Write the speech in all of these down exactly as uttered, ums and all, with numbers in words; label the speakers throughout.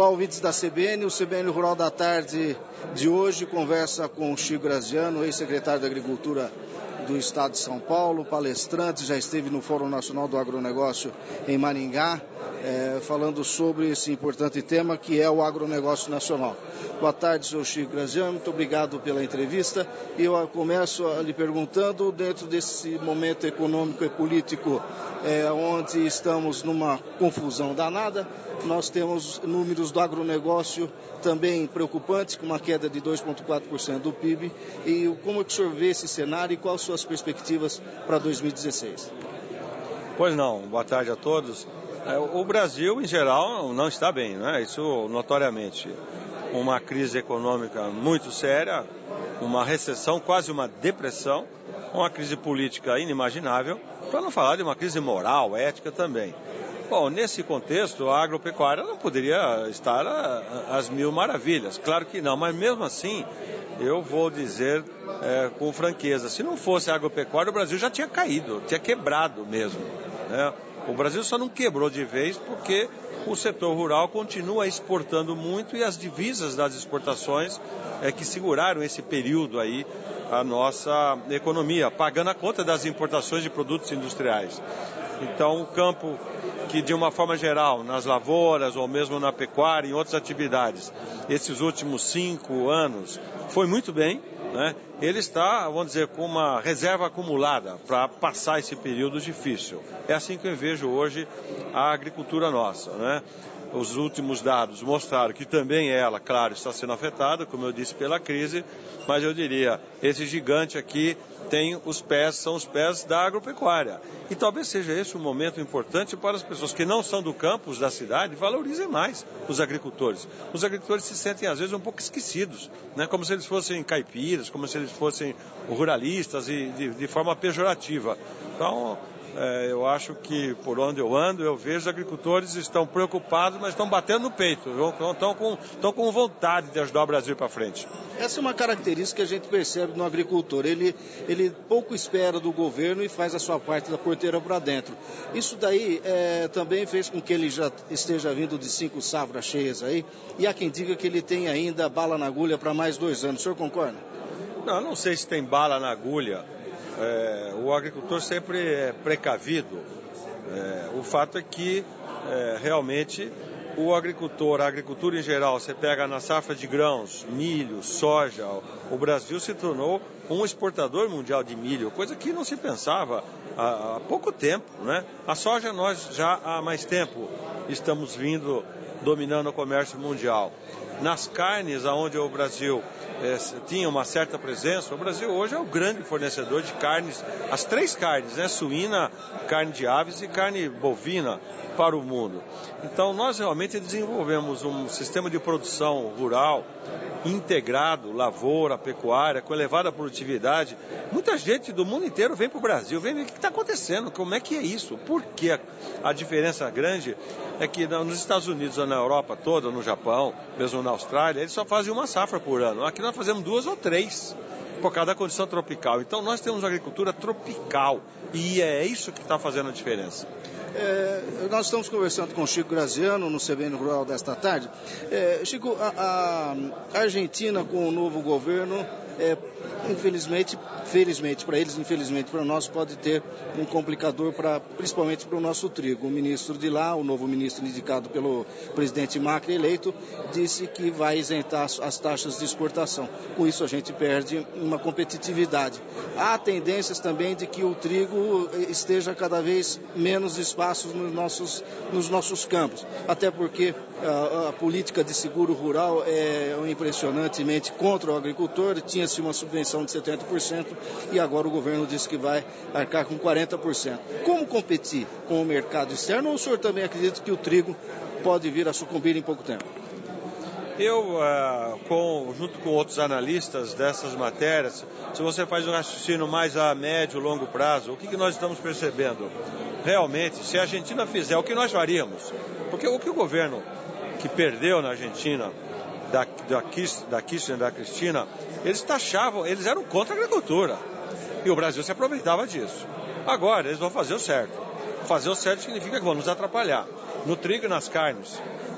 Speaker 1: Olá, ouvintes da C B N. O C B N Rural da Tarde de hoje conversa com o Chico Graziano, ex-secretário da Agricultura do Estado de São Paulo, palestrante, já esteve no Fórum Nacional do Agronegócio em Maringá, é, falando sobre esse importante tema que é o agronegócio nacional. Boa tarde, senhor Chico Graziano, muito obrigado pela entrevista. E eu começo lhe perguntando, dentro desse momento econômico e político, é, onde estamos numa confusão danada, nós temos números do agronegócio também preocupantes, com uma queda de dois vírgula quatro por cento do P I B. E como é que o senhor vê esse cenário e quais são as perspectivas para dois mil e dezesseis?
Speaker 2: Pois não, boa tarde a todos. O Brasil, em geral, não está bem, né? Isso notoriamente. Uma crise econômica muito séria, uma recessão, quase uma depressão, uma crise política inimaginável, para não falar de uma crise moral, ética também. Bom, nesse contexto, a agropecuária não poderia estar às mil maravilhas. Claro que não, mas mesmo assim, eu vou dizer é, com franqueza, se não fosse a agropecuária, o Brasil já tinha caído, tinha quebrado mesmo, né? O Brasil só não quebrou de vez porque o setor rural continua exportando muito e as divisas das exportações é que seguraram esse período aí a nossa economia, pagando a conta das importações de produtos industriais. Então, o campo que, de uma forma geral, nas lavouras ou mesmo na pecuária, em outras atividades, esses últimos cinco anos, foi muito bem, né? Ele está, vamos dizer, com uma reserva acumulada para passar esse período difícil. É assim que eu vejo hoje a agricultura nossa, né? Os últimos dados mostraram que também ela, claro, está sendo afetada, como eu disse, pela crise, mas eu diria, esse gigante aqui tem os pés, são os pés da agropecuária. E talvez seja esse um momento importante para as pessoas que não são do campus, da cidade, valorizem mais os agricultores. Os agricultores se sentem, às vezes, um pouco esquecidos, né? Como se eles fossem caipiras, como se eles fossem ruralistas e de, de forma pejorativa. Então, É, eu acho que por onde eu ando, eu vejo os agricultores estão preocupados, mas estão batendo no peito, estão com, estão com vontade de ajudar o Brasil para frente.
Speaker 1: Essa é uma característica que a gente percebe no agricultor. Ele, ele pouco espera do governo e faz a sua parte da porteira para dentro. Isso daí é, também fez com que ele já esteja vindo de cinco safras cheias aí, e há quem diga que ele tem ainda bala na agulha para mais dois anos. O senhor concorda?
Speaker 2: Não, não sei se tem bala na agulha. É, o agricultor sempre é precavido. É, o fato é que é, realmente o agricultor, a agricultura em geral, você pega na safra de grãos, milho, soja, o Brasil se tornou um exportador mundial de milho, coisa que não se pensava há, há pouco tempo, né? A soja nós já há mais tempo estamos vindo dominando o comércio mundial. Nas carnes, onde o Brasil é, tinha uma certa presença, o Brasil hoje é o grande fornecedor de carnes, as três carnes, né? Suína, carne de aves e carne bovina para o mundo. Então, nós realmente desenvolvemos um sistema de produção rural integrado, lavoura, pecuária, com elevada produtividade. Muita gente do mundo inteiro vem para o Brasil, vem ver o que está acontecendo, como é que é isso, por que a, a diferença grande é que nos Estados Unidos, na Europa toda, no Japão, mesmo na Austrália, eles só fazem uma safra por ano. Aqui nós fazemos duas ou três, por causa da condição tropical. Então nós temos uma agricultura tropical e é isso que está fazendo a diferença.
Speaker 1: É, nós estamos conversando com o Chico Graziano no C B N Rural desta tarde. É, Chico, a, a Argentina com o novo governo, é, infelizmente, felizmente para eles, infelizmente para nós, pode ter um complicador, pra, principalmente para o nosso trigo. O ministro de lá, o novo ministro indicado pelo presidente Macri eleito, disse que vai isentar as, as taxas de exportação. Com isso a gente perde uma competitividade. Há tendências também de que o trigo esteja cada vez menos espaço nos nossos, nos nossos campos, até porque a, a política de seguro rural é impressionantemente contra o agricultor. Tinha-se uma subvenção de setenta por cento e agora o governo diz que vai arcar com quarenta por cento. Como competir com o mercado externo, ou o senhor também acredita que o trigo pode vir a sucumbir em pouco tempo?
Speaker 2: Eu, uh, com, junto com outros analistas dessas matérias, se você faz um raciocínio mais a médio e longo prazo, o que, que nós estamos percebendo? Realmente, se a Argentina fizer o que nós faríamos, porque o que o governo que perdeu na Argentina, da, da, da Kirchner e da Cristina, eles taxavam, eles eram contra a agricultura. E o Brasil se aproveitava disso. Agora, eles vão fazer o certo. Fazer o certo significa que vão nos atrapalhar. No trigo e nas carnes.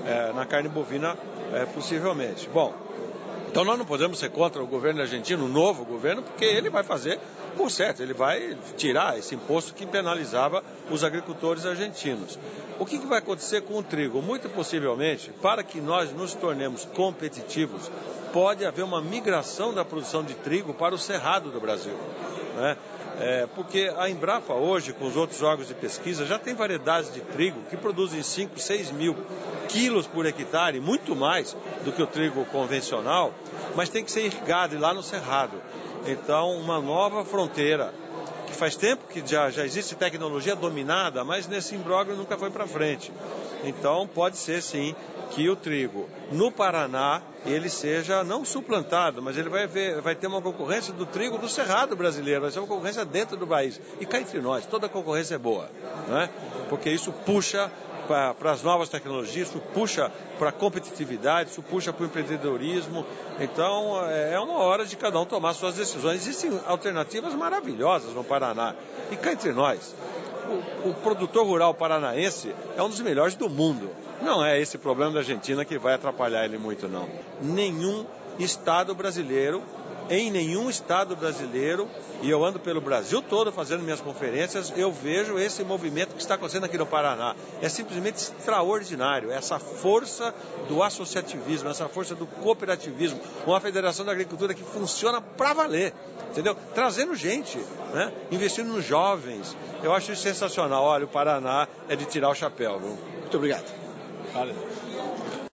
Speaker 2: é, na carne bovina, é, possivelmente. Bom, então nós não podemos ser contra o governo argentino, o novo governo, porque ele vai fazer por certo, ele vai tirar esse imposto que penalizava os agricultores argentinos. O que, que vai acontecer com o trigo? Muito possivelmente, para que nós nos tornemos competitivos, pode haver uma migração da produção de trigo para o cerrado do Brasil, né? É, porque a Embrapa hoje, com os outros órgãos de pesquisa, já tem variedades de trigo que produzem cinco, seis mil quilos por hectare, muito mais do que o trigo convencional, mas tem que ser irrigado e lá no cerrado. Então, uma nova fronteira, que faz tempo que já, já existe tecnologia dominada, mas nesse imbróglio nunca foi para frente. Então, pode ser sim que o trigo no Paraná, ele seja não suplantado, mas ele vai, ver, vai ter uma concorrência do trigo do cerrado brasileiro, vai ser uma concorrência dentro do país. E cá entre nós, toda concorrência é boa, né? Porque isso puxa para as novas tecnologias, isso puxa para a competitividade, isso puxa para o empreendedorismo. Então, é uma hora de cada um tomar suas decisões. Existem alternativas maravilhosas no Paraná. E cá entre nós, o, o produtor rural paranaense é um dos melhores do mundo. Não é esse problema da Argentina que vai atrapalhar ele muito, não. Nenhum estado brasileiro, em nenhum estado brasileiro, e eu ando pelo Brasil todo fazendo minhas conferências, eu vejo esse movimento que está acontecendo aqui no Paraná. É simplesmente extraordinário, essa força do associativismo, essa força do cooperativismo, uma federação da agricultura que funciona para valer, entendeu? Trazendo gente, né? Investindo nos jovens. Eu acho isso sensacional. Olha, o Paraná é de tirar o chapéu, viu?
Speaker 1: Muito obrigado.
Speaker 2: Valeu.